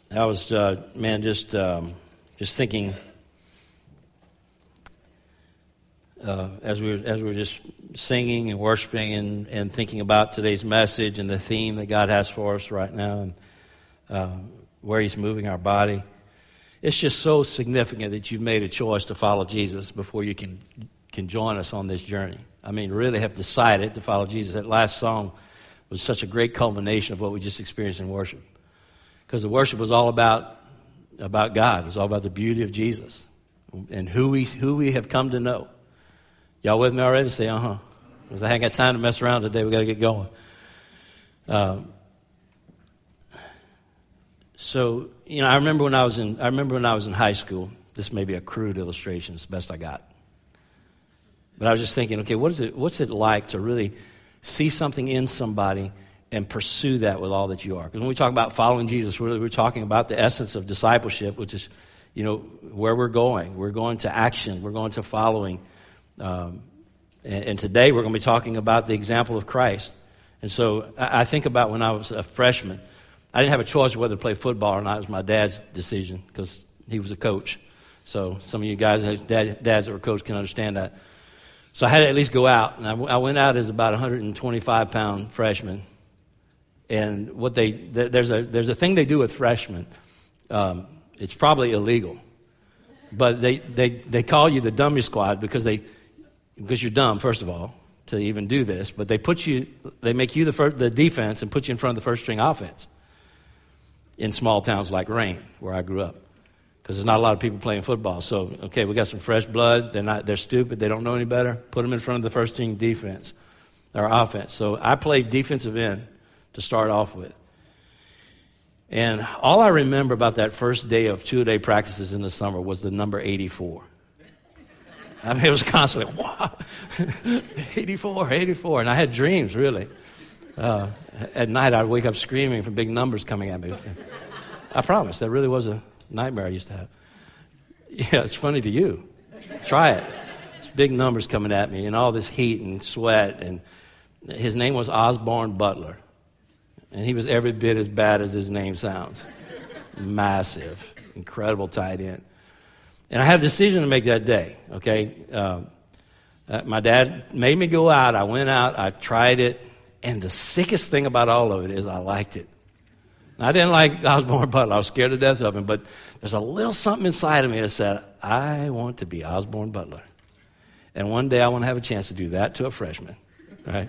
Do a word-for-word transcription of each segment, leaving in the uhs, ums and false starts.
I was, uh, man, just um, just thinking uh, as we were, as we were just singing and worshiping and, and thinking about today's message and the theme that God has for us right now and uh, where He's moving our body. It's just so significant that you've made a choice to follow Jesus before you can can join us on this journey. I mean, really have decided to follow Jesus. That last song was such a great culmination of what we just experienced in worship. Because the worship was all about about God. It was all about the beauty of Jesus and who we who we have come to know. Y'all with me already? Say, uh-huh. Because I ain't got time to mess around today. We got to get going. Um, so, you know, I remember when I was in I remember when I was in high school. This may be a crude illustration. It's the best I got. But I was just thinking, okay, what is it? What's it like to really see something in somebody and pursue that with all that you are? Because when we talk about following Jesus, we're, we're talking about the essence of discipleship, which is, you know, where we're going. We're going to action. We're going to following. Um, and, and today we're going to be talking about the example of Christ. And so I, I think about when I was a freshman. I didn't have a choice whether to play football or not. It was my dad's decision because he was a coach. So some of you guys, dad, dads that were coaches can understand that. So I had to at least go out. And I, I went out as about a one hundred twenty-five pound freshman. And what they there's a there's a thing they do with freshmen. Um, it's probably illegal, but they, they, they call you the dummy squad because they because you're dumb, first of all, to even do this. But they put you they make you the first, the defense and put you in front of the first string offense in small towns like Rain, where I grew up, because there's not a lot of people playing football. So okay, we got some fresh blood. They're not they're stupid. They don't know any better. Put them in front of the first string defense or offense. So I played defensive end to start off with. And all I remember about that first day of two-a-day practices in the summer was the number eighty-four. I mean, it was constantly, wow, eighty-four, eighty-four. And I had dreams, really. Uh, at night, I'd wake up screaming from big numbers coming at me. I promise, that really was a nightmare I used to have. Yeah, it's funny to you. Try it. It's big numbers coming at me and all this heat and sweat. And his name was Osborne Butler. And he was every bit as bad as his name sounds. Massive, incredible tight end. And I had a decision to make that day, okay? Um, uh, my dad made me go out. I went out. I tried it. And the sickest thing about all of it is I liked it. And I didn't like Osborne Butler. I was scared to death of him. But there's a little something inside of me that said, I want to be Osborne Butler. And one day I want to have a chance to do that to a freshman, right?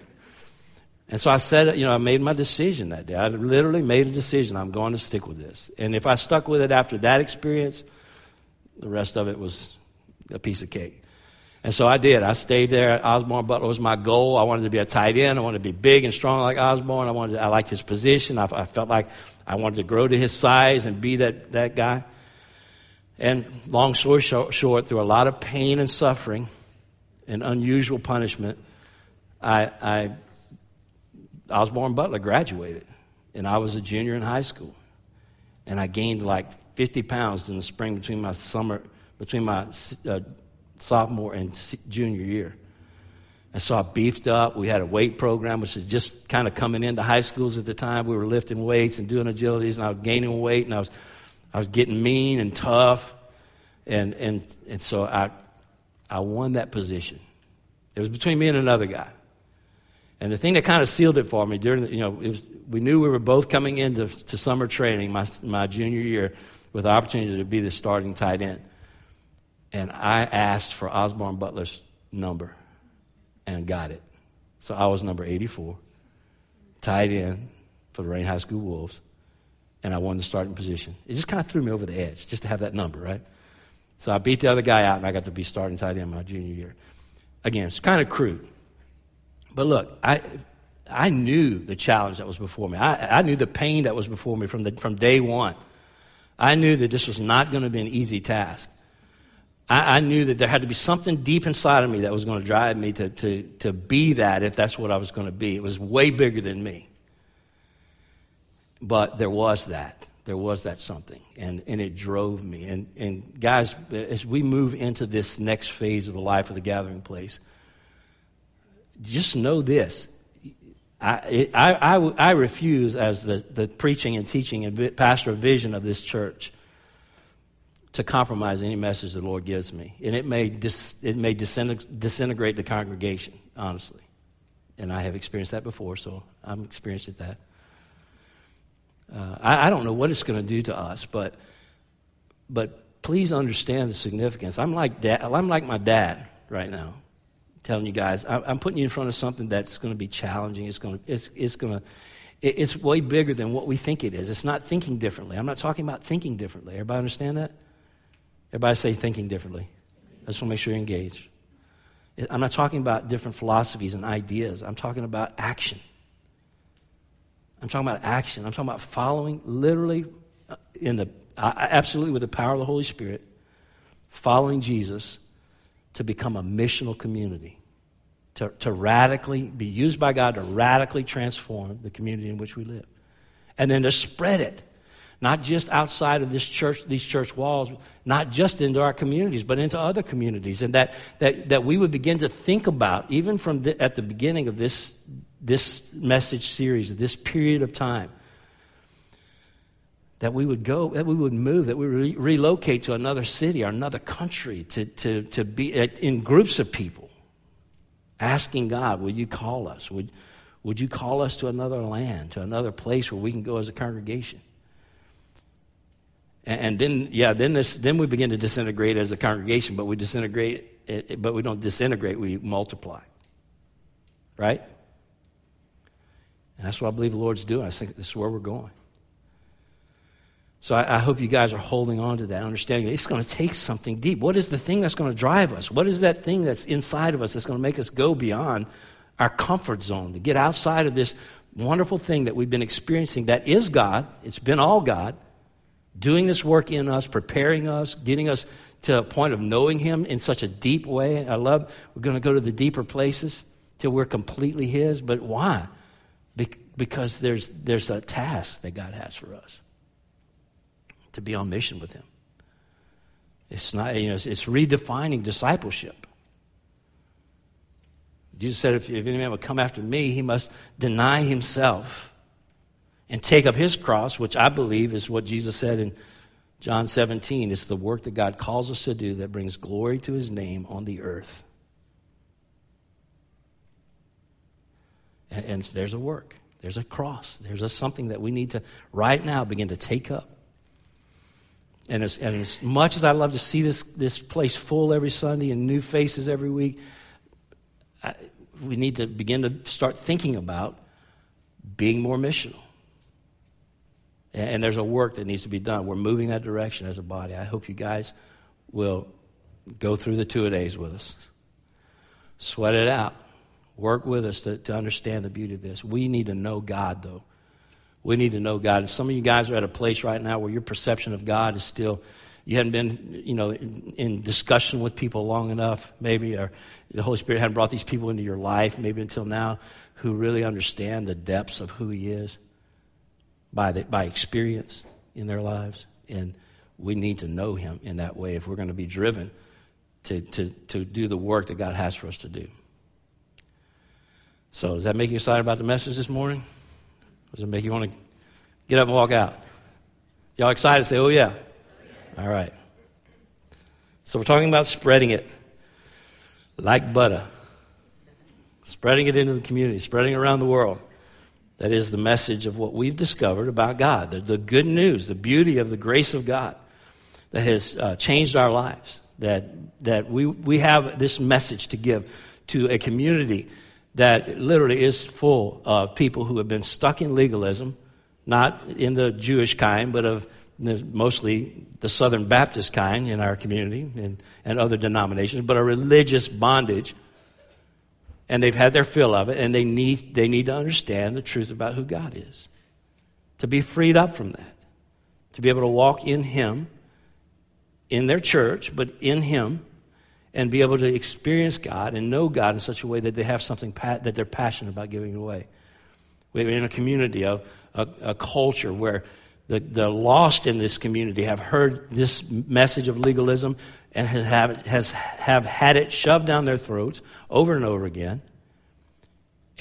And so I said, you know, I made my decision that day. I literally made a decision. I'm going to stick with this. And if I stuck with it after that experience, the rest of it was a piece of cake. And so I did. I stayed there. Osborne Butler was my goal. I wanted to be a tight end. I wanted to be big and strong like Osborne. I wanted. To, I liked his position. I, I felt like I wanted to grow to his size and be that, that guy. And long story short, short, through a lot of pain and suffering and unusual punishment, I... I Osborne Butler graduated, and I was a junior in high school, and I gained like fifty pounds in the spring between my summer, between my uh, sophomore and junior year. And so I beefed up. We had a weight program, which is just kind of coming into high schools at the time. We were lifting weights and doing agilities, and I was gaining weight, and I was I was getting mean and tough, and and and so I I won that position. It was between me and another guy. And the thing that kind of sealed it for me during, the, you know, it was, we knew we were both coming into to summer training my my junior year with the opportunity to be the starting tight end. And I asked for Osborne Butler's number and got it. So I was number eighty-four, tight end for the Rain High School Wolves, and I won the starting position. It just kind of threw me over the edge just to have that number, right? So I beat the other guy out, and I got to be starting tight end my junior year. Again, it's kind of crude. But look, I I knew the challenge that was before me. I, I knew the pain that was before me from the from day one. I knew that this was not going to be an easy task. I, I knew that there had to be something deep inside of me that was going to drive me to, to, to be that if that's what I was going to be. It was way bigger than me. But there was that. There was that something, and, and it drove me. And, and guys, as we move into this next phase of the life of the Gathering Place, just know this. I, I, I, I refuse, as the, the preaching and teaching and pastor of vision of this church, to compromise any message the Lord gives me. And it may, dis, it may disintegrate the congregation, honestly. And I have experienced that before, so I'm experienced at that. Uh, I, I don't know what it's going to do to us, but but please understand the significance. I'm like dad, I'm like my dad right now, telling you guys, I, I'm putting you in front of something that's going to be challenging. It's going to, it's, it's going to, it, it's way bigger than what we think it is. It's not thinking differently. I'm not talking about thinking differently. Everybody understand that? Everybody say thinking differently. I just want to make sure you're engaged. I'm not talking about different philosophies and ideas. I'm talking about action. I'm talking about action. I'm talking about following literally in the, absolutely with the power of the Holy Spirit, following Jesus to become a missional community, to, to radically be used by God to radically transform the community in which we live. And then to spread it, not just outside of this church, these church walls, not just into our communities, but into other communities. And that that, that we would begin to think about, even from the, at the beginning of this, this message series, this period of time, that we would go, that we would move, that we would re- relocate to another city or another country to, to, to be in groups of people, asking God, would you call us? Would, would you call us to another land, to another place where we can go as a congregation? And, and then, yeah, then this, then we begin to disintegrate as a congregation, but we disintegrate, but we don't disintegrate, we multiply. Right? And that's what I believe the Lord's doing. I think this is where we're going. So I, I hope you guys are holding on to that, understanding that it's going to take something deep. What is the thing that's going to drive us? What is that thing that's inside of us that's going to make us go beyond our comfort zone, to get outside of this wonderful thing that we've been experiencing that is God? It's been all God, doing this work in us, preparing us, getting us to a point of knowing Him in such a deep way. I love, we're going to go to the deeper places till we're completely His. But why? Be- because there's there's a task that God has for us, to be on mission with Him. It's not, you know, it's, it's redefining discipleship. Jesus said, if, if any man would come after me, he must deny himself and take up his cross, which I believe is what Jesus said in John seventeen. It's the work that God calls us to do that brings glory to His name on the earth. And, and there's a work. There's a cross. There's a something that we need to right now begin to take up. And as, and as much as I love to see this, this place full every Sunday and new faces every week, I, we need to begin to start thinking about being more missional. And, and there's a work that needs to be done. We're moving that direction as a body. I hope you guys will go through the two-a-days with us. Sweat it out. Work with us to, to understand the beauty of this. We need to know God, though. We need to know God. And some of you guys are at a place right now where your perception of God is still, you hadn't been, you know, in, in discussion with people long enough, maybe, or the Holy Spirit hadn't brought these people into your life, maybe until now, who really understand the depths of who He is by the, by experience in their lives. And we need to know Him in that way if we're going to be driven to, to, to do the work that God has for us to do. So does that make you excited about the message this morning? Does it make you want to get up and walk out? Y'all excited? Say, oh, yeah. All right. So we're talking about spreading it like butter. Spreading it into the community, spreading it around the world. That is the message of what we've discovered about God, the, the good news, the beauty of the grace of God that has uh, changed our lives, that that we, we have this message to give to a community that literally is full of people who have been stuck in legalism, not in the Jewish kind, but of the, mostly the Southern Baptist kind in our community and, and other denominations, but a religious bondage. And they've had their fill of it, and they need they need to understand the truth about who God is, to be freed up from that, to be able to walk in Him, in their church, but in Him, and be able to experience God and know God in such a way that they have something pa- that they're passionate about giving away. We're in a community of a, a culture where the, the lost in this community have heard this message of legalism and has have, has have had it shoved down their throats over and over again.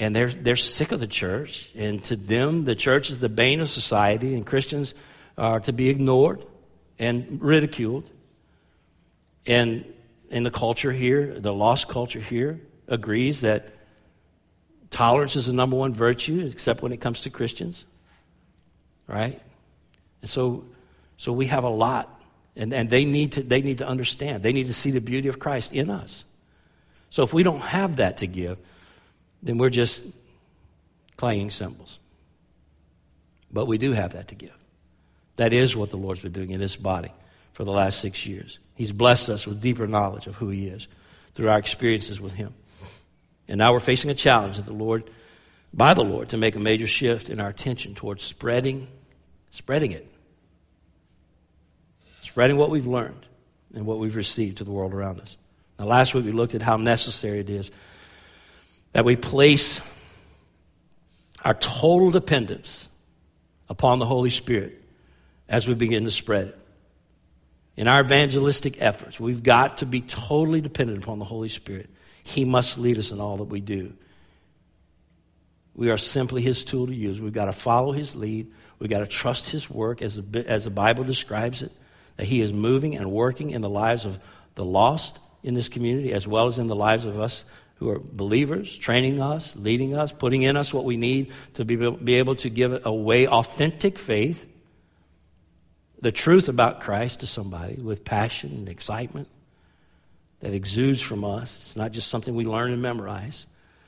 And they're, they're sick of the church. And to them, the church is the bane of society, and Christians are to be ignored and ridiculed. And in the culture here, the lost culture here, agrees that tolerance is the number one virtue, except when it comes to Christians. Right? And so so we have a lot. And, and they need to they need to understand. They need to see the beauty of Christ in us. So if we don't have that to give, then we're just clanging cymbals. But we do have that to give. That is what the Lord's been doing in this body for the last six years. He's blessed us with deeper knowledge of who he is through our experiences with him. And now we're facing a challenge of the Lord, by the Lord, to make a major shift in our attention towards spreading, spreading it. Spreading what we've learned and what we've received to the world around us. Now, last week we looked at how necessary it is that we place our total dependence upon the Holy Spirit as we begin to spread it. In our evangelistic efforts, we've got to be totally dependent upon the Holy Spirit. He must lead us in all that we do. We are simply his tool to use. We've got to follow his lead. We've got to trust his work as the, as the Bible describes it, that he is moving and working in the lives of the lost in this community, as well as in the lives of us who are believers, training us, leading us, putting in us what we need to be, be able to give away authentic faith, the truth about Christ to somebody with passion and excitement that exudes from us. It's not just something we learn and memorize.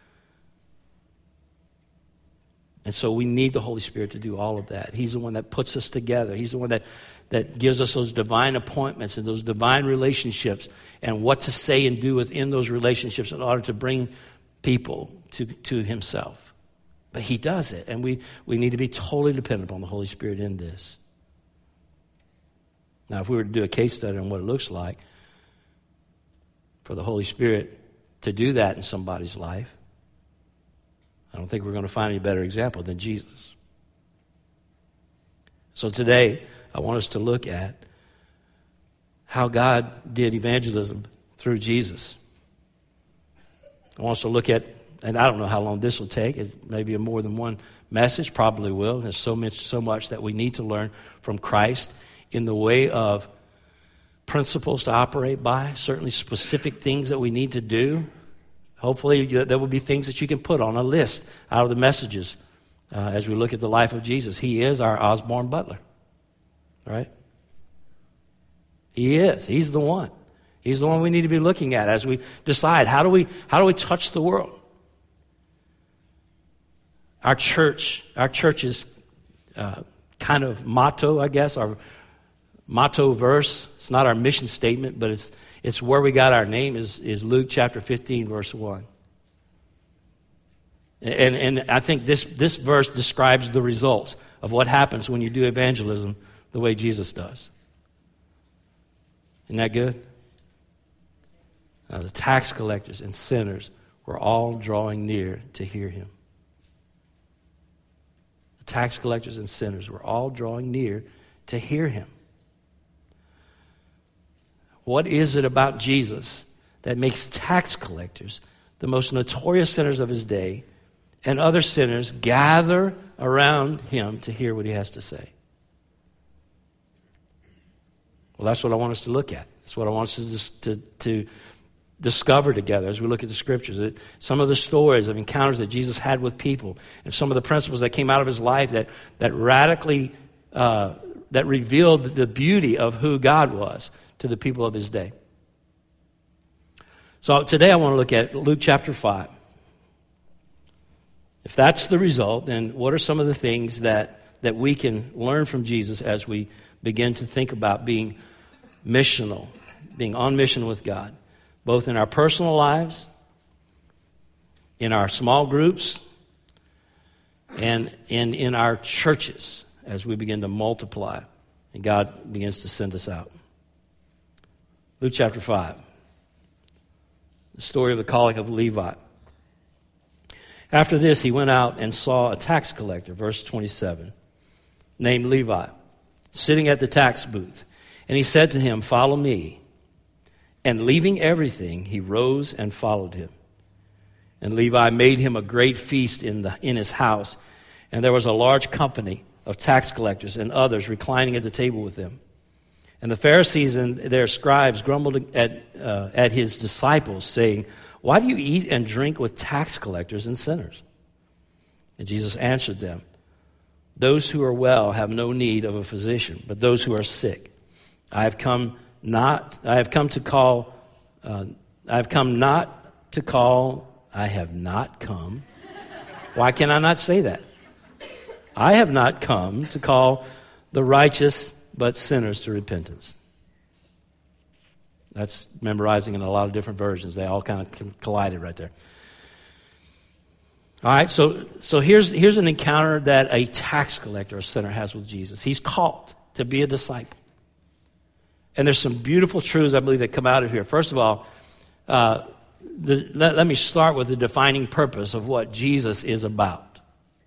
And so we need the Holy Spirit to do all of that. He's the one that puts us together. He's the one that, that gives us those divine appointments and those divine relationships and what to say and do within those relationships in order to bring people to, to himself. But he does it, and we, we need to be totally dependent on the Holy Spirit in this. Now, if we were to do a case study on what it looks like for the Holy Spirit to do that in somebody's life, I don't think we're going to find any better example than Jesus. So today, I want us to look at how God did evangelism through Jesus. I want us to look at, and I don't know how long this will take. It may be a more than one message, probably will. There's so much, so much that we need to learn from Christ in the way of principles to operate by, certainly specific things that we need to do. Hopefully there will be things that you can put on a list out of the messages uh, as we look at the life of Jesus. He is our Osborne Butler, right? He is. He's the one. He's the one we need to be looking at as we decide how do we how do we touch the world. Our church, our church's uh, kind of motto, I guess, our motto verse. It's not our mission statement, but it's it's where we got our name. Is is Luke chapter fifteen, verse one. And and I think this this verse describes the results of what happens when you do evangelism the way Jesus does. Isn't that good? Now, the tax collectors and sinners were all drawing near to hear him. The tax collectors and sinners were all drawing near to hear him. What is it about Jesus that makes tax collectors, the most notorious sinners of his day, and other sinners gather around him to hear what he has to say? Well, that's what I want us to look at. That's what I want us to, to, to discover together as we look at the scriptures. That some of the stories of encounters that Jesus had with people and some of the principles that came out of his life that, that radically, uh, that revealed the beauty of who God was to the people of his day. So today I want to look at Luke chapter five. If that's the result, then what are some of the things that, that we can learn from Jesus as we begin to think about being missional, being on mission with God, both in our personal lives, in our small groups, and in, in our churches as we begin to multiply and God begins to send us out. Luke chapter five, the story of the calling of Levi. After this, he went out and saw a tax collector, verse twenty-seven, named Levi, sitting at the tax booth. And he said to him, "Follow me." And leaving everything, he rose and followed him. And Levi made him a great feast in, the, in his house. And there was a large company of tax collectors and others reclining at the table with them. And the Pharisees and their scribes grumbled at, uh, at his disciples, saying, "Why do you eat and drink with tax collectors and sinners?" And Jesus answered them, "Those who are well have no need of a physician, but those who are sick. I have come not. I have come to call. Uh, I have come not to call. I have not come. Why can I not say that? I have not come to call the righteous, but sinners to repentance." That's memorizing in a lot of different versions. They all kind of collided right there. All right, so so here's here's an encounter that a tax collector, a sinner, has with Jesus. He's called to be a disciple. And there's some beautiful truths, I believe, that come out of here. First of all, uh, the, let, let me start with the defining purpose of what Jesus is about.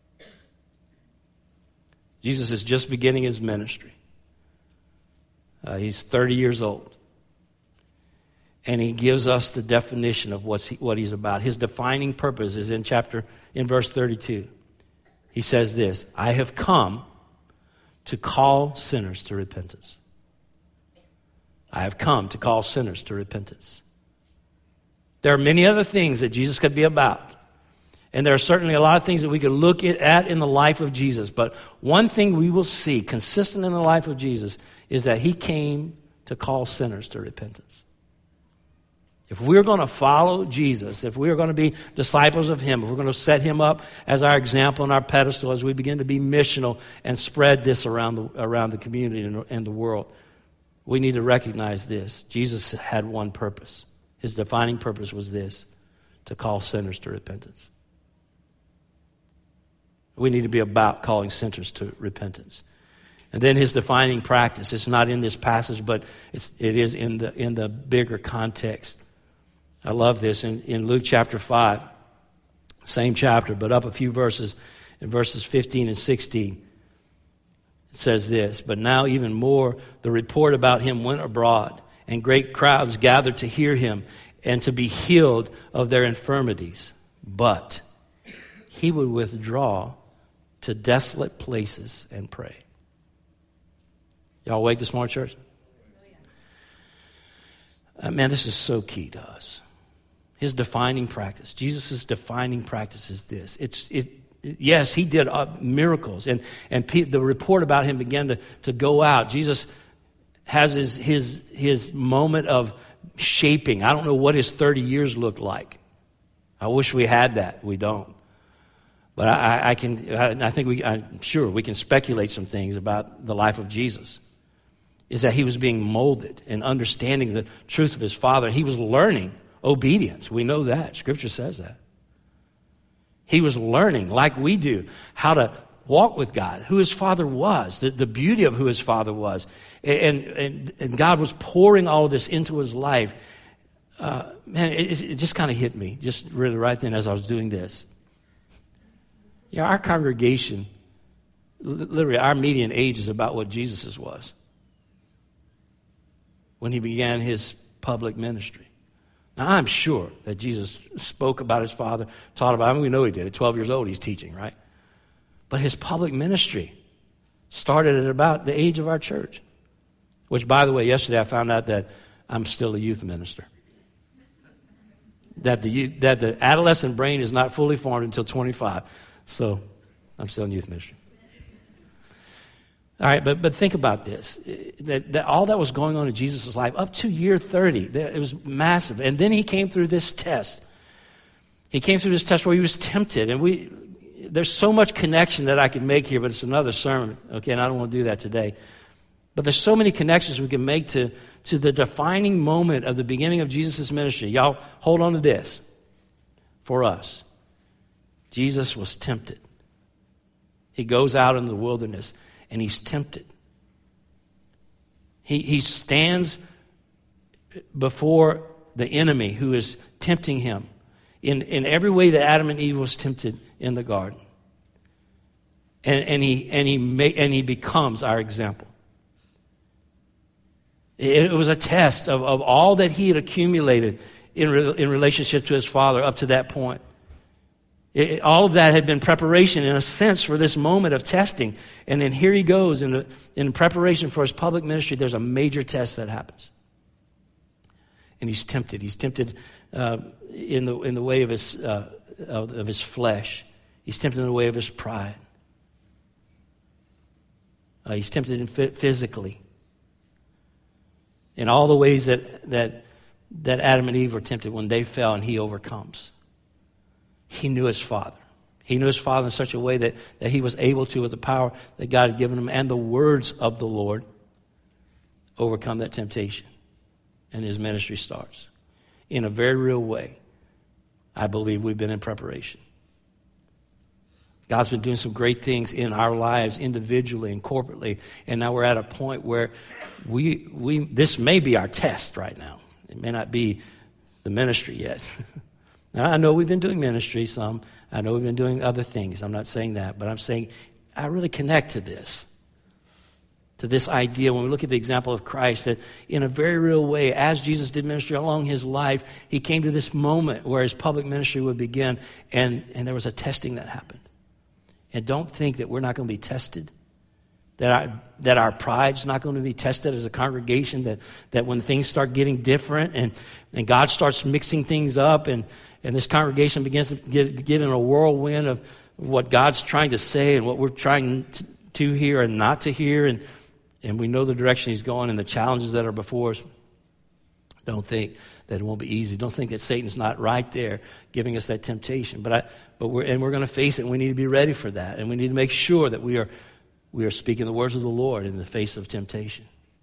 Jesus is just beginning his ministry. Uh, he's thirty years old. And he gives us the definition of what's he, what he's about. His defining purpose is in chapter, in verse thirty-two. He says this, "I have come to call sinners to repentance." I have come to call sinners to repentance. There are many other things that Jesus could be about. And there are certainly a lot of things that we could look at in the life of Jesus. But one thing we will see consistent in the life of Jesus is that he came to call sinners to repentance. If we're going to follow Jesus, if we're going to be disciples of him, if we're going to set him up as our example and our pedestal as we begin to be missional and spread this around the, around the community and, and the world, we need to recognize this. Jesus had one purpose. His defining purpose was this, to call sinners to repentance. We need to be about calling sinners to repentance. And then his defining practice, it's not in this passage, but it's, it is in the, in the bigger context. I love this. In, in Luke chapter five, same chapter, but up a few verses, in verses fifteen and sixteen, it says this, "But now even more, the report about him went abroad, and great crowds gathered to hear him and to be healed of their infirmities. But he would withdraw to desolate places and pray." Y'all awake this morning, church? Uh, man, this is so key to us. His defining practice, Jesus' defining practice is this. It's it. Yes, he did uh, miracles, and and pe- the report about him began to, to go out. Jesus has his his his moment of shaping. I don't know what his thirty years looked like. I wish we had that. We don't. But I, I can. I, I think we. I'm sure we can speculate some things about the life of Jesus. Is that he was being molded and understanding the truth of his Father. He was learning obedience. We know that. Scripture says that. He was learning, like we do, how to walk with God, who his Father was, the, the beauty of who his Father was. And, and, and God was pouring all of this into his life. Uh, man, it, it just kind of hit me, just really right then as I was doing this. Yeah, our congregation, literally our median age is about what Jesus's was when he began his public ministry. Now, I'm sure that Jesus spoke about his Father, taught about him. We know he did. At twelve years old, he's teaching, right? But his public ministry started at about the age of our church, which, by the way, yesterday I found out that I'm still a youth minister. That the youth, that the adolescent brain is not fully formed until twenty-five. So I'm still in youth ministry. All right, but but think about this. That, that all that was going on in Jesus' life up to year thirty, it was massive. And then he came through this test. He came through this test where he was tempted. And we there's so much connection that I could make here, but it's another sermon, okay, and I don't want to do that today. But there's so many connections we can make to, to the defining moment of the beginning of Jesus' ministry. Y'all hold on to this for us. Jesus was tempted. He goes out in the wilderness and he's tempted. He, he stands before the enemy who is tempting him in, in every way that Adam and Eve was tempted in the garden. And, and, he, and, he, may, and he becomes our example. It, it was a test of, of all that he had accumulated in, re, in relationship to his Father up to that point. It, all of that had been preparation, in a sense, for this moment of testing. And then here he goes in, in preparation for his public ministry. There's a major test that happens. And he's tempted. He's tempted uh, in the in the way of his uh, of, of his flesh. He's tempted in the way of his pride. Uh, he's tempted in physically. In all the ways that that that Adam and Eve were tempted when they fell, and he overcomes. He knew his Father. He knew his Father in such a way that, that he was able to, with the power that God had given him and the words of the Lord, overcome that temptation. And his ministry starts. In a very real way, I believe we've been in preparation. God's been doing some great things in our lives individually and corporately, and now we're at a point where we we this may be our test right now. It may not be the ministry yet. Now, I know we've been doing ministry some. I know we've been doing other things. I'm not saying that, but I'm saying I really connect to this, to this idea when we look at the example of Christ, that in a very real way, as Jesus did ministry along his life, he came to this moment where his public ministry would begin, and, and there was a testing that happened. And don't think that we're not going to be tested, that our, that our pride's not going to be tested as a congregation, that, that when things start getting different and, and God starts mixing things up and, and this congregation begins to get, get in a whirlwind of what God's trying to say and what we're trying to, to hear and not to hear, and, and we know the direction he's going and the challenges that are before us. Don't think that it won't be easy. Don't think that Satan's not right there giving us that temptation. But I, but we're and we're going to face it. And we need to be ready for that, and we need to make sure that we are we are speaking the words of the Lord in the face of temptation.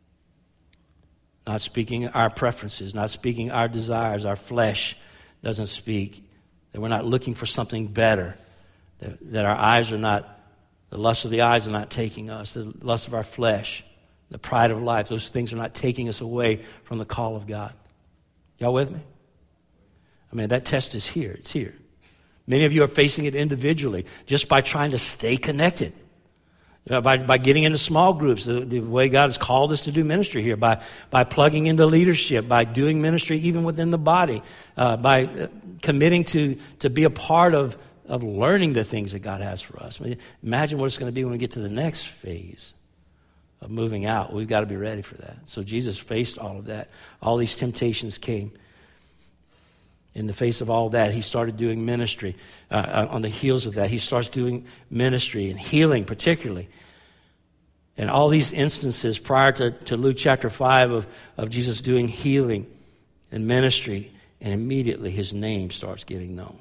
Not speaking our preferences, not speaking our desires. Our flesh doesn't speak. That we're not looking for something better. That, that our eyes are not, the lust of the eyes are not taking us. The lust of our flesh, the pride of life, those things are not taking us away from the call of God. Y'all with me? I mean, that test is here. It's here. Many of you are facing it individually just by trying to stay connected. You know, by, by getting into small groups, the, the way God has called us to do ministry here, by, by plugging into leadership, by doing ministry even within the body, uh, by uh, committing to, to be a part of, of learning the things that God has for us. I mean, imagine what it's going to be when we get to the next phase of moving out. We've got to be ready for that. So Jesus faced all of that. All these temptations came. In the face of all that, he started doing ministry. Uh, on the heels of that, he starts doing ministry and healing particularly. And all these instances prior to, to Luke chapter five of, of Jesus doing healing and ministry, and immediately his name starts getting known.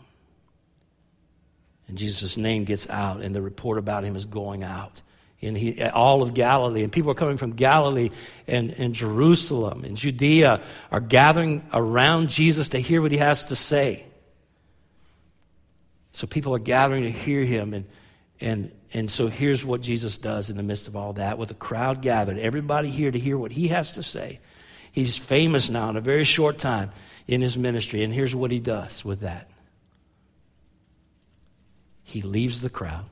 And Jesus' name gets out, and the report about him is going out. And he, all of Galilee, and people are coming from Galilee and, and Jerusalem and Judea are gathering around Jesus to hear what he has to say. So people are gathering to hear him, and and and so here's what Jesus does in the midst of all that. With the crowd gathered, everybody here to hear what he has to say. He's famous now in a very short time in his ministry, and here's what he does with that. He leaves the crowd.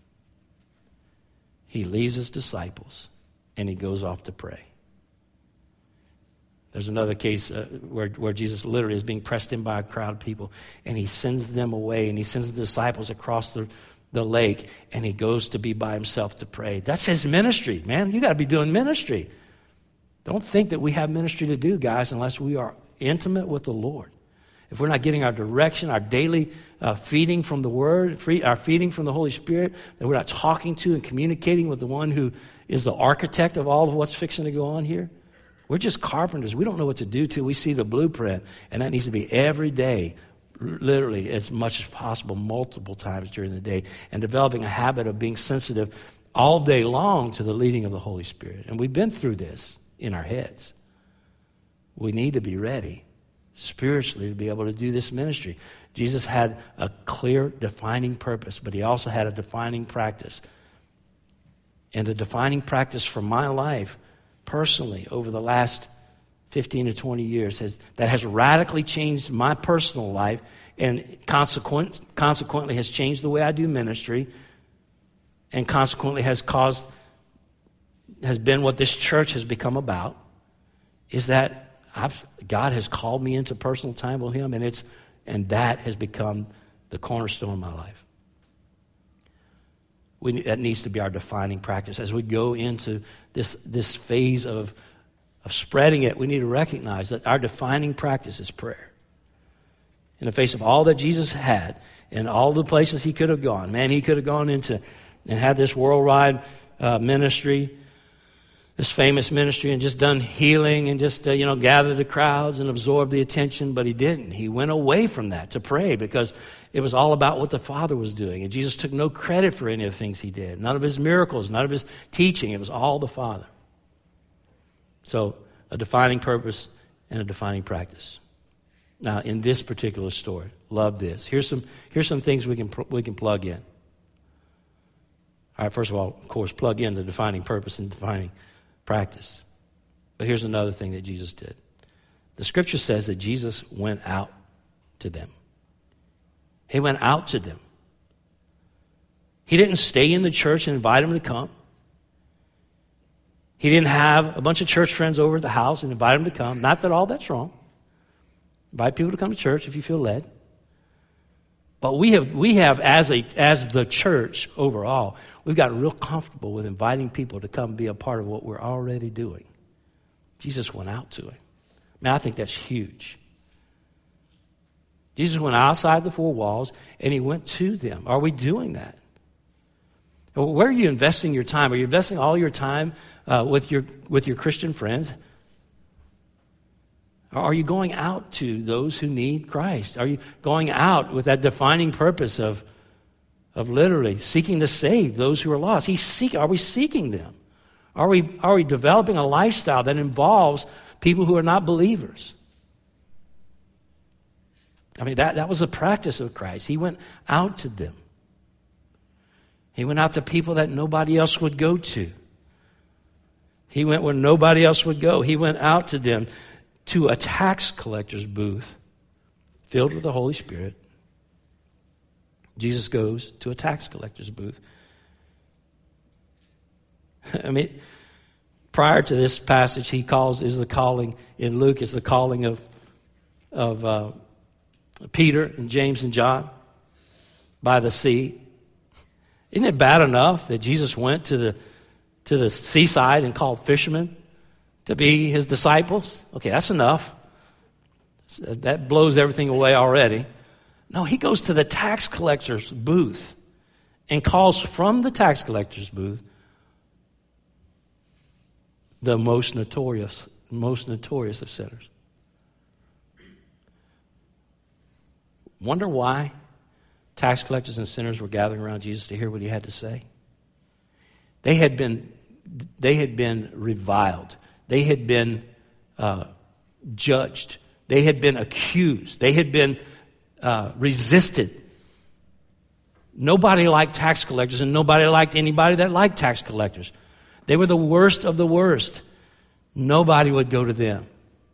He leaves his disciples, and he goes off to pray. There's another case uh, where, where Jesus literally is being pressed in by a crowd of people, and he sends them away, and he sends the disciples across the, the lake, and he goes to be by himself to pray. That's his ministry, man. You got to be doing ministry. Don't think that we have ministry to do, guys, unless we are intimate with the Lord. If we're not getting our direction, our daily uh, feeding from the Word, free, our feeding from the Holy Spirit, that we're not talking to and communicating with the one who is the architect of all of what's fixing to go on here, we're just carpenters. We don't know what to do till we see the blueprint, and that needs to be every day, literally as much as possible, multiple times during the day, and developing a habit of being sensitive all day long to the leading of the Holy Spirit. And we've been through this in our heads. We need to be ready spiritually to be able to do this ministry. Jesus had a clear defining purpose, but he also had a defining practice. And the defining practice for my life personally over the last fifteen to twenty years has that has radically changed my personal life, and consequent, consequently has changed the way I do ministry, and consequently has caused has been what this church has become about, is that I've, God has called me into personal time with him, and it's and that has become the cornerstone of my life. We, that needs to be our defining practice. As we go into this, this phase of, of spreading it, we need to recognize that our defining practice is prayer. In the face of all that Jesus had and all the places he could have gone, man, he could have gone into and had this worldwide uh, ministry, this famous ministry, and just done healing and just, uh, you know, gathered the crowds and absorbed the attention, but he didn't. He went away from that to pray because it was all about what the Father was doing. And Jesus took no credit for any of the things he did. None of his miracles, none of his teaching. It was all the Father. So, a defining purpose and a defining practice. Now, in this particular story, love this. Here's some, here's some things we can, we can plug in. All right, first of all, of course, plug in the defining purpose and defining practice. But here's another thing that Jesus did. The scripture says that Jesus went out to them. He went out to them. He didn't stay in the church and invite them to come. He didn't have a bunch of church friends over at the house and invite them to come. Not that all that's wrong. Invite people to come to church if you feel led. But we have, we have as a as the church overall, we've gotten real comfortable with inviting people to come be a part of what we're already doing. Jesus went out to him. Man, I think that's huge. Jesus went outside the four walls and he went to them. Are we doing that? Where are you investing your time? Are you investing all your time uh, with your with your Christian friends? Are you going out to those who need Christ? Are you going out with that defining purpose of, of literally seeking to save those who are lost? He's seek, are we seeking them? Are we, are we developing a lifestyle that involves people who are not believers? I mean, that, that was the practice of Christ. He went out to them. He went out to people that nobody else would go to. He went where nobody else would go. He went out to them, to a tax collector's booth filled with the Holy Spirit. Jesus goes to a tax collector's booth. I mean, prior to this passage, he calls, is the calling, in Luke, is the calling of, of uh, Peter and James and John by the sea. Isn't it bad enough that Jesus went to the, to the seaside and called fishermen to be his disciples? Okay, that's enough. That blows everything away already. No, he goes to the tax collector's booth and calls from the tax collector's booth the most notorious, most notorious of sinners. Wonder why tax collectors and sinners were gathering around Jesus to hear what he had to say? They had been, they had been reviled. They had been uh, judged. They had been accused. They had been uh, resisted. Nobody liked tax collectors, and nobody liked anybody that liked tax collectors. They were the worst of the worst. Nobody would go to them.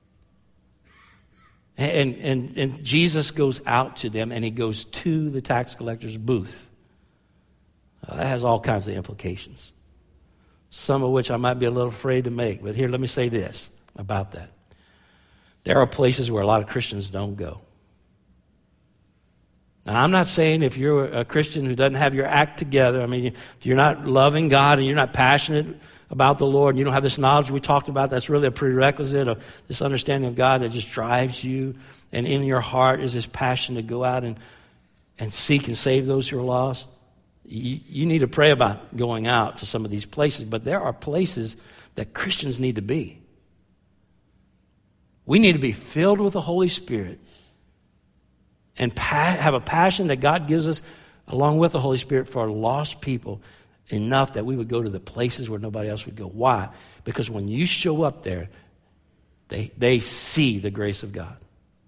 And, and, and Jesus goes out to them, and he goes to the tax collector's booth. Uh, that has all kinds of implications, some of which I might be a little afraid to make. But here, let me say this about that. There are places where a lot of Christians don't go. Now, I'm not saying if you're a Christian who doesn't have your act together, I mean, if you're not loving God and you're not passionate about the Lord and you don't have this knowledge we talked about, that's really a prerequisite of this understanding of God that just drives you, and in your heart is this passion to go out and, and seek and save those who are lost. You, you need to pray about going out to some of these places, but there are places that Christians need to be. We need to be filled with the Holy Spirit and pa- have a passion that God gives us along with the Holy Spirit for lost people enough that we would go to the places where nobody else would go. Why? Because when you show up there, they, they see the grace of God.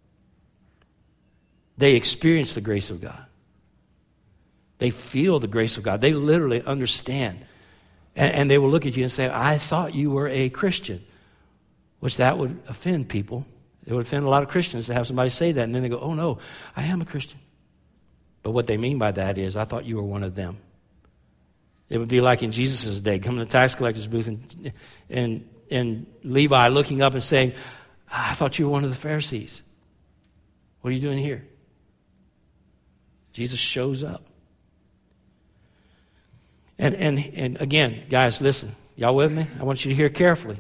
They experience the grace of God. They feel the grace of God. They literally understand. And, and they will look at you and say, I thought you were a Christian. Which that would offend people. It would offend a lot of Christians to have somebody say that. And then they go, oh no, I am a Christian. But what they mean by that is, I thought you were one of them. It would be like in Jesus' day, coming to the tax collector's booth and, and, and Levi looking up and saying, I thought you were one of the Pharisees. What are you doing here? Jesus shows up. And, and, and again, guys, listen. Y'all with me? I want you to hear carefully.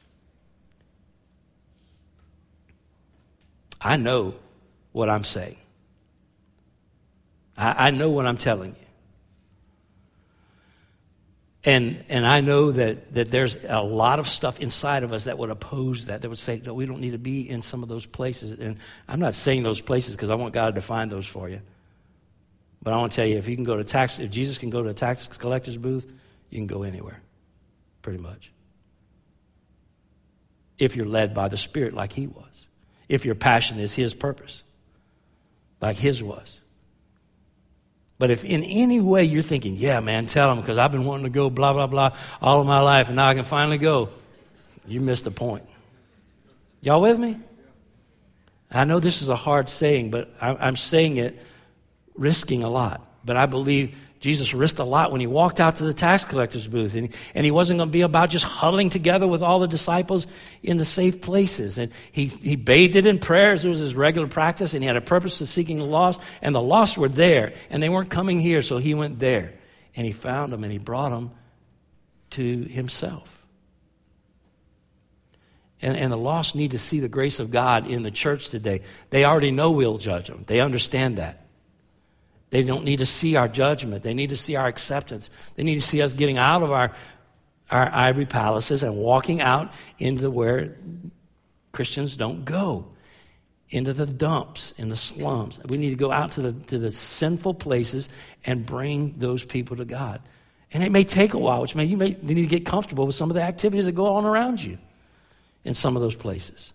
I know what I'm saying. I, I know what I'm telling you. And and I know that, that there's a lot of stuff inside of us that would oppose that, that would say, no, we don't need to be in some of those places. And I'm not saying those places because I want God to define those for you. But I want to tell you, if you can go to tax, if Jesus can go to a tax collector's booth, you can go anywhere, pretty much. If you're led by the Spirit like he was. If your passion is his purpose, like his was. But if in any way you're thinking, yeah, man, tell them because I've been wanting to go blah, blah, blah all of my life and now I can finally go, you missed the point. Y'all with me? I know this is a hard saying, but I'm saying it risking a lot. But I believe Jesus risked a lot when he walked out to the tax collector's booth. And, and he wasn't going to be about just huddling together with all the disciples in the safe places. And he, he bathed it in prayers. It was his regular practice. And he had a purpose of seeking the lost. And the lost were there. And they weren't coming here, so he went there. And he found them and he brought them to himself. And, and the lost need to see the grace of God in the church today. They already know we'll judge them. They understand that. They don't need to see our judgment. They need to see our acceptance. They need to see us getting out of our, our ivory palaces and walking out into where Christians don't go, into the dumps, in the slums. We need to go out to the, to the sinful places and bring those people to God. And it may take a while, which may you may need to get comfortable with some of the activities that go on around you in some of those places.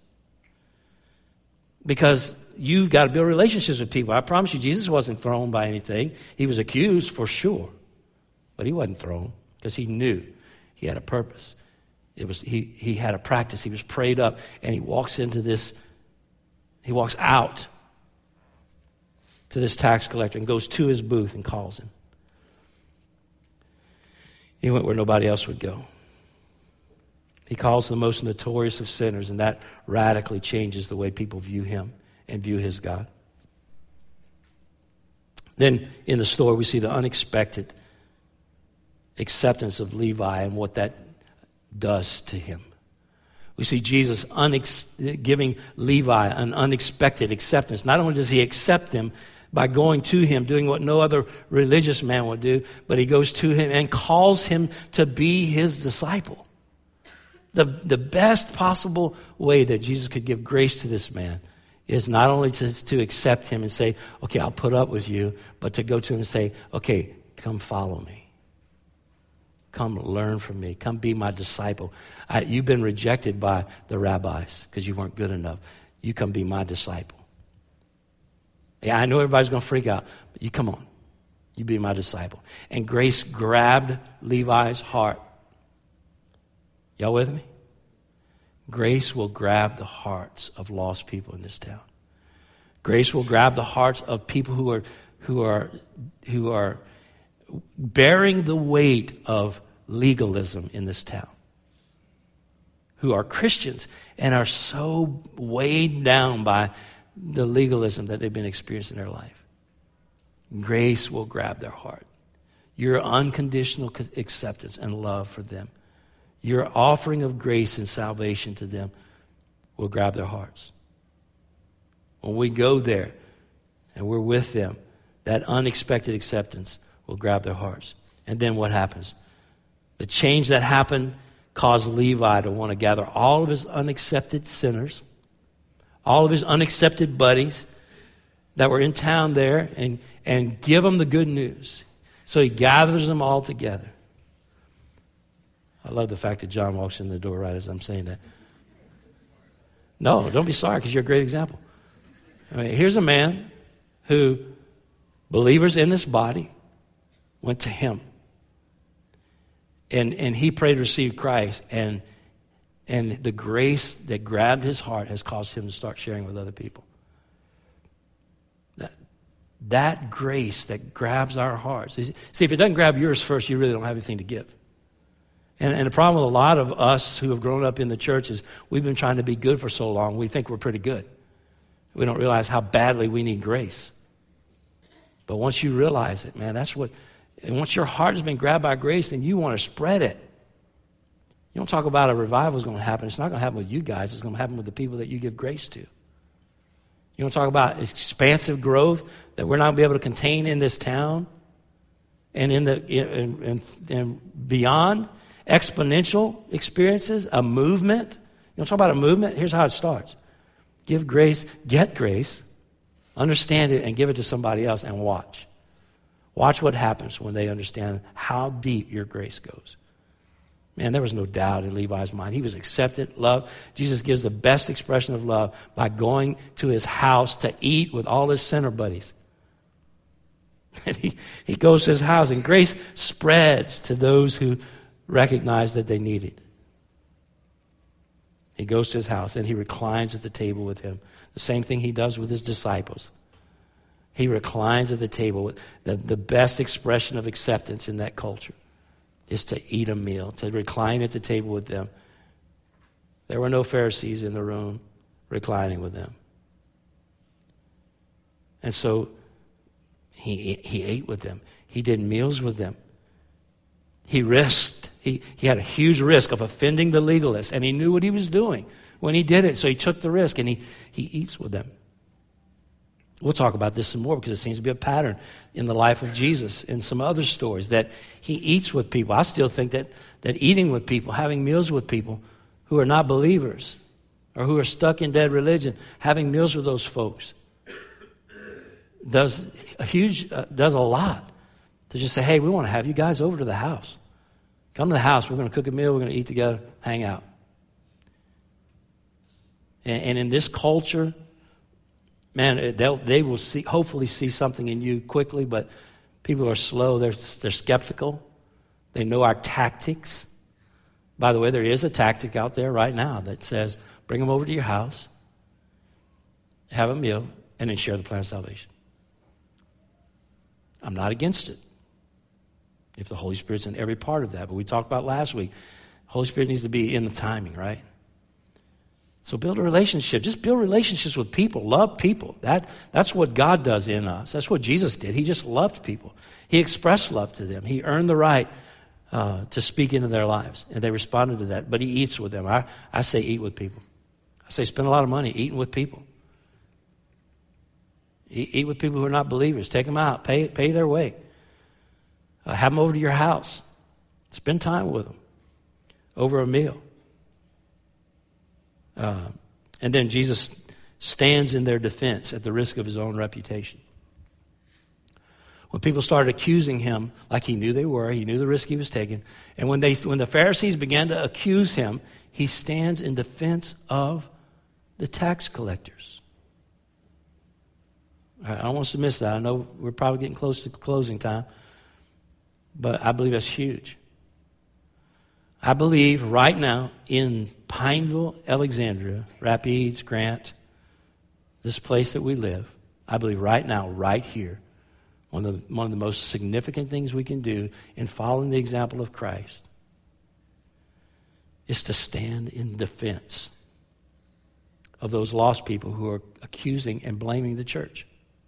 Because you've got to build relationships with people. I promise you, Jesus wasn't thrown by anything. He was accused for sure, but he wasn't thrown because he knew he had a purpose. It was he he had a practice. He was prayed up, and he walks into this. He walks out to this tax collector and goes to his booth and calls him. He went where nobody else would go. He calls the most notorious of sinners, and that radically changes the way people view him and view his God. Then in the story, we see the unexpected acceptance of Levi and what that does to him. We see Jesus unex- giving Levi an unexpected acceptance. Not only does he accept him by going to him, doing what no other religious man would do, but he goes to him and calls him to be his disciple. The, the best possible way that Jesus could give grace to this man is not only to, to accept him and say, okay, I'll put up with you, but to go to him and say, okay, come follow me. Come learn from me. Come be my disciple. I, you've been rejected by the rabbis because you weren't good enough. You come be my disciple. Yeah, I know everybody's going to freak out, but you come on. You be my disciple. And grace grabbed Levi's heart. Y'all with me? Grace will grab the hearts of lost people in this town. Grace will grab the hearts of people who are who are who are bearing the weight of legalism in this town. Who are Christians and are so weighed down by the legalism that they've been experiencing in their life. Grace will grab their heart. Your unconditional acceptance and love for them, your offering of grace and salvation to them will grab their hearts. When we go there and we're with them, that unexpected acceptance will grab their hearts. And then what happens? The change that happened caused Levi to want to gather all of his unaccepted sinners, all of his unaccepted buddies that were in town there, and, and give them the good news. So he gathers them all together. I love the fact that John walks in the door right as I'm saying that. No, don't be sorry because you're a great example. I mean, here's a man who, believers in this body, went to him. And and he prayed to receive Christ. And, and the grace that grabbed his heart has caused him to start sharing with other people. That, that grace that grabs our hearts. See, if it doesn't grab yours first, you really don't have anything to give. And, and the problem with a lot of us who have grown up in the church is we've been trying to be good for so long, we think we're pretty good. We don't realize how badly we need grace. But once you realize it, man, that's what, and once your heart has been grabbed by grace, then you want to spread it. You don't talk about a revival is going to happen. It's not going to happen with you guys. It's going to happen with the people that you give grace to. You don't talk about expansive growth that we're not going to be able to contain in this town and in the in, in, in beyond. Exponential experiences, a movement. You don't talk about a movement? Here's how it starts. Give grace, get grace, understand it, and give it to somebody else and watch. Watch what happens when they understand how deep your grace goes. Man, there was no doubt in Levi's mind. He was accepted, loved. Jesus gives the best expression of love by going to his house to eat with all his sinner buddies. And he, he goes to his house, and grace spreads to those who recognize that they need it. He goes to his house, and he reclines at the table with him. The same thing he does with his disciples. He reclines at the table. The, the best expression of acceptance in that culture is to eat a meal, to recline at the table with them. There were no Pharisees in the room reclining with them. And so he, he ate with them. He did meals with them. He risked, he, he had a huge risk of offending the legalists, and he knew what he was doing when he did it, so he took the risk, and he, he eats with them. We'll talk about this some more because it seems to be a pattern in the life of Jesus in some other stories that he eats with people. I still think that, that eating with people, having meals with people who are not believers or who are stuck in dead religion, having meals with those folks does a huge, uh, does a lot to just say, hey, we want to have you guys over to the house. Come to the house. We're going to cook a meal. We're going to eat together, hang out. And, and in this culture, man, they'll, they will see, hopefully see something in you quickly, but people are slow. They're, they're skeptical. They know our tactics. By the way, there is a tactic out there right now that says, bring them over to your house, have a meal, and then share the plan of salvation. I'm not against it if the Holy Spirit's in every part of that. But we talked about last week, Holy Spirit needs to be in the timing, right? So build a relationship. Just build relationships with people. Love people. That, that's what God does in us. That's what Jesus did. He just loved people. He expressed love to them. He earned the right uh, to speak into their lives, and they responded to that. But he eats with them. I, I say eat with people. I say spend a lot of money eating with people. Eat, eat with people who are not believers. Take them out. Pay, pay their way. Uh, have them over to your house. Spend time with them over a meal. Uh, and then Jesus stands in their defense at the risk of his own reputation. When people started accusing him, like he knew they were, he knew the risk he was taking, and when they, when the Pharisees began to accuse him, he stands in defense of the tax collectors. I don't want us to miss that. I know we're probably getting close to closing time, but I believe that's huge. I believe right now in Pineville, Alexandria, Rapides, Grant, this place that we live, I believe right now, right here, one of the, one of the most significant things we can do in following the example of Christ is to stand in defense of those lost people who are accusing and blaming the church.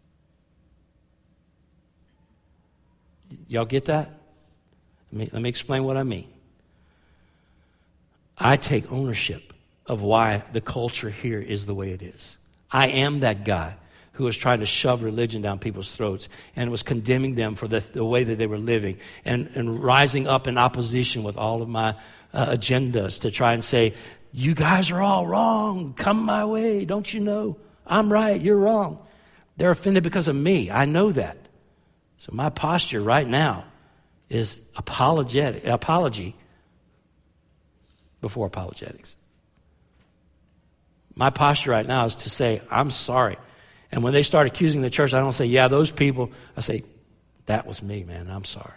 Y'all get that? Let me, let me explain what I mean. I take ownership of why the culture here is the way it is. I am that guy who was trying to shove religion down people's throats and was condemning them for the, the way that they were living and, and rising up in opposition with all of my uh, agendas to try and say, you guys are all wrong. Come my way. Don't you know? I'm right. You're wrong. They're offended because of me. I know that. So my posture right now is apologetic, apology before apologetics. My posture right now is to say, I'm sorry. And when they start accusing the church, I don't say, yeah, those people. I say, that was me, man. I'm sorry.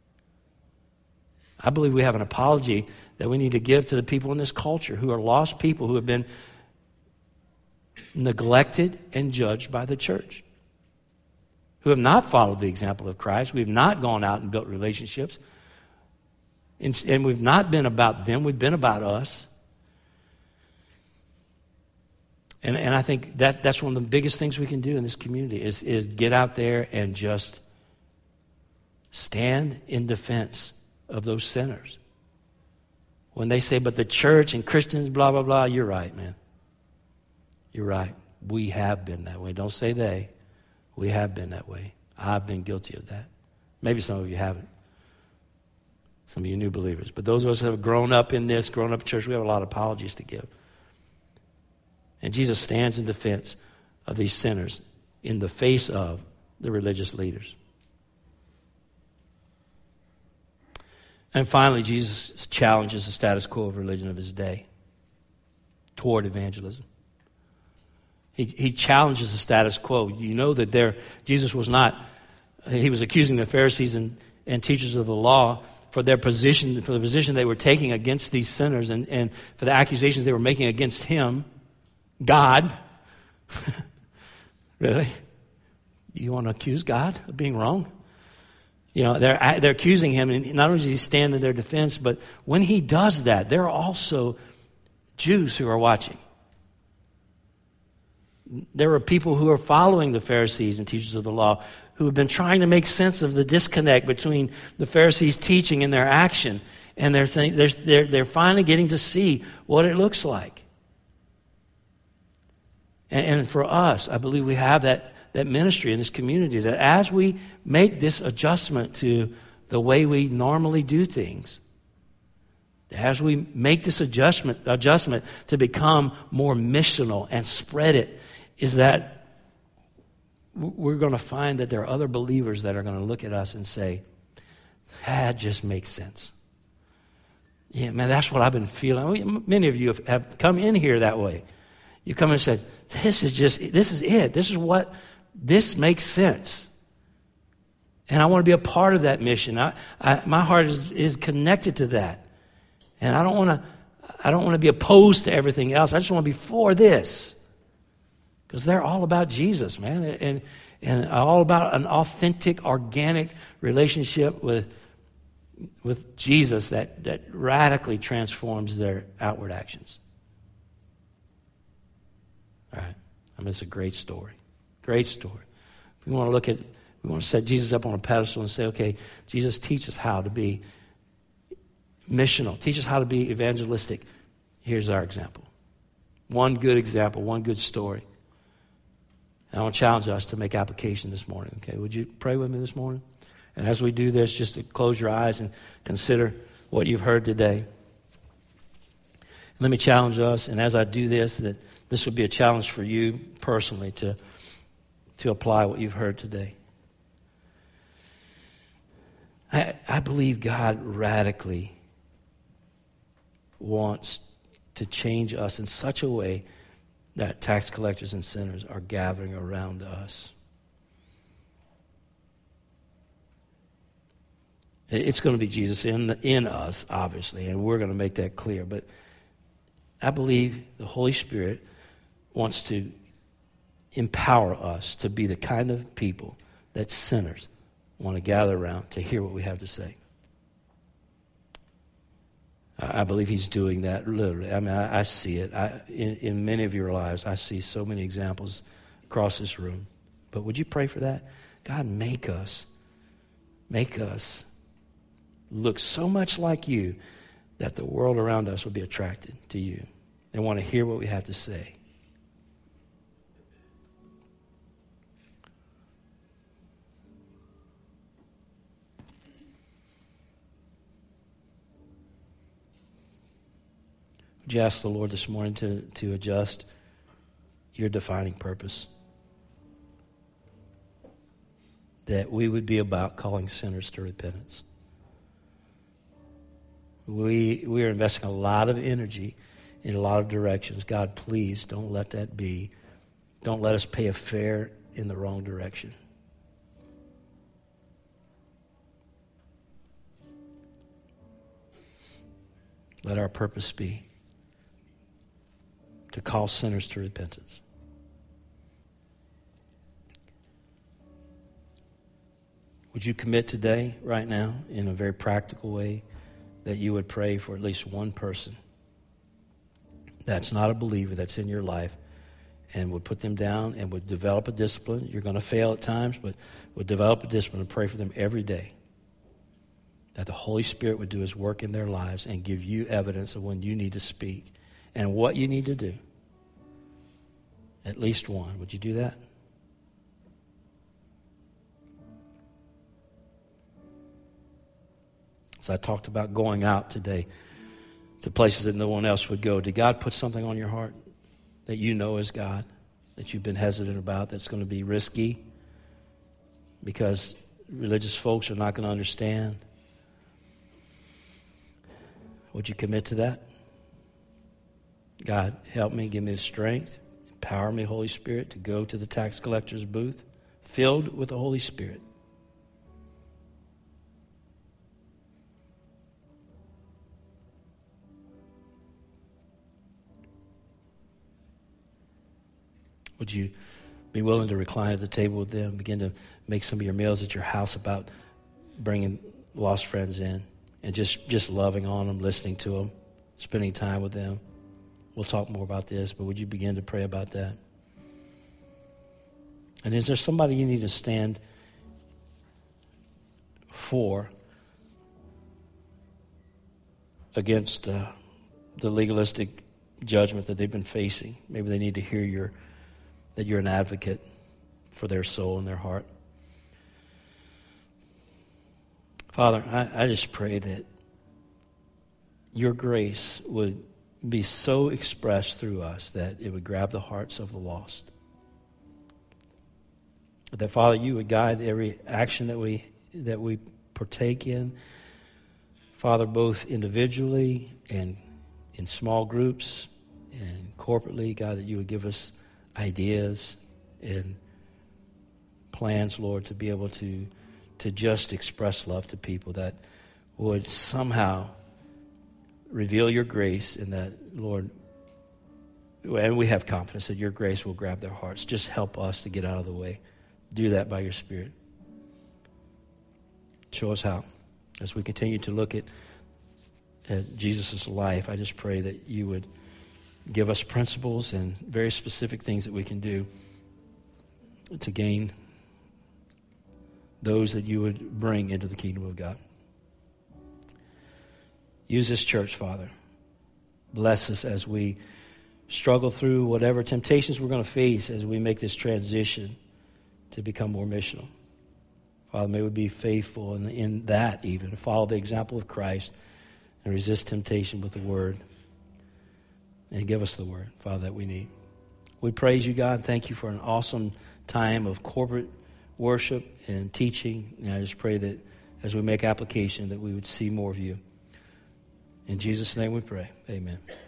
I believe we have an apology that we need to give to the people in this culture who are lost people who have been neglected and judged by the church, who have not followed the example of Christ. We've not gone out and built relationships. And, and we've not been about them. We've been about us. And, and I think that that's one of the biggest things we can do in this community is, is get out there and just stand in defense of those sinners. When they say, but the church and Christians, blah, blah, blah, you're right, man. You're right. We have been that way. Don't say they. We have been that way. I've been guilty of that. Maybe some of you haven't. Some of you new believers. But those of us who have grown up in this, grown up in church, we have a lot of apologies to give. And Jesus stands in defense of these sinners in the face of the religious leaders. And finally, Jesus challenges the status quo of religion of his day toward evangelism. He, he challenges the status quo. You know that there, Jesus was not, he was accusing the Pharisees and, and teachers of the law for their position, for the position they were taking against these sinners and, and for the accusations they were making against him, God. Really? You want to accuse God of being wrong? You know, they're, they're accusing him, and not only does he stand in their defense, but when he does that, there are also Jews who are watching. There are people who are following the Pharisees and teachers of the law who have been trying to make sense of the disconnect between the Pharisees' teaching and their action, and they're, think, they're, they're, they're finally getting to see what it looks like. And, and for us, I believe we have that that ministry in this community, that as we make this adjustment to the way we normally do things, as we make this adjustment adjustment to become more missional and spread it, is that we're going to find that there are other believers that are going to look at us and say, that just makes sense. Yeah, man, that's what I've been feeling. Many of you have, have come in here that way. You come and said, this is just, this is it. This is what, this makes sense. And I want to be a part of that mission. I, I, my heart is, is connected to that. And I don't want to, I don't want to be opposed to everything else. I just want to be for this. Because they're all about Jesus, man. And, and all about an authentic, organic relationship with, with Jesus that, that radically transforms their outward actions. All right. I mean, it's a great story. Great story. We want to look at, we want to set Jesus up on a pedestal and say, okay, Jesus, teach us how to be missional. Teach us how to be evangelistic. Here's our example. One good example, one good story. And I want to challenge us to make application this morning. Okay, would you pray with me this morning? And as we do this, just to close your eyes and consider what you've heard today. And let me challenge us, and as I do this, that this would be a challenge for you personally to to apply what you've heard today. I, I believe God radically wants to change us in such a way that tax collectors and sinners are gathering around us. It's going to be Jesus in, in us, obviously, and we're going to make that clear. But I believe the Holy Spirit wants to empower us to be the kind of people that sinners want to gather around to hear what we have to say. I believe he's doing that literally. I mean, I, I see it. I, in, in many of your lives, I see so many examples across this room. But would you pray for that? God, make us, make us look so much like you that the world around us will be attracted to you and want to hear what we have to say. Would you ask the Lord this morning to, to adjust your defining purpose? That we would be about calling sinners to repentance. We, we are investing a lot of energy in a lot of directions. God, please don't let that be. Don't let us pay a fare in the wrong direction. Let our purpose be to call sinners to repentance. Would you commit today, right now, in a very practical way, that you would pray for at least one person that's not a believer, that's in your life, and would put them down and would develop a discipline. You're going to fail at times, but would develop a discipline and pray for them every day. That the Holy Spirit would do his work in their lives and give you evidence of when you need to speak and what you need to do. At least one. Would you do that? As I talked about going out today to places that no one else would go, did God put something on your heart that you know is God, that you've been hesitant about, that's going to be risky because religious folks are not going to understand? Would you commit to that? God, help me, give me the strength, empower me, Holy Spirit, to go to the tax collector's booth filled with the Holy Spirit. Would you be willing to recline at the table with them, begin to make some of your meals at your house about bringing lost friends in and just, just loving on them, listening to them, spending time with them? We'll talk more about this, but would you begin to pray about that? And is there somebody you need to stand for against uh, the legalistic judgment that they've been facing? Maybe they need to hear your that you're an advocate for their soul and their heart. Father, I, I just pray that your grace would be so expressed through us that it would grab the hearts of the lost. That, Father, you would guide every action that we that we partake in, Father, both individually and in small groups and corporately, God, that you would give us ideas and plans, Lord, to be able to to just express love to people that would somehow reveal your grace, and that, Lord, and we have confidence that your grace will grab their hearts. Just help us to get out of the way. Do that by your Spirit. Show us how. As we continue to look at, at Jesus' life, I just pray that you would give us principles and very specific things that we can do to gain those that you would bring into the kingdom of God. Use this church, Father. Bless us as we struggle through whatever temptations we're going to face as we make this transition to become more missional. Father, may we be faithful in, in that even, follow the example of Christ and resist temptation with the word. And give us the word, Father, that we need. We praise you, God. Thank you for an awesome time of corporate worship and teaching. And I just pray that as we make application that we would see more of you. In Jesus' name we pray. Amen.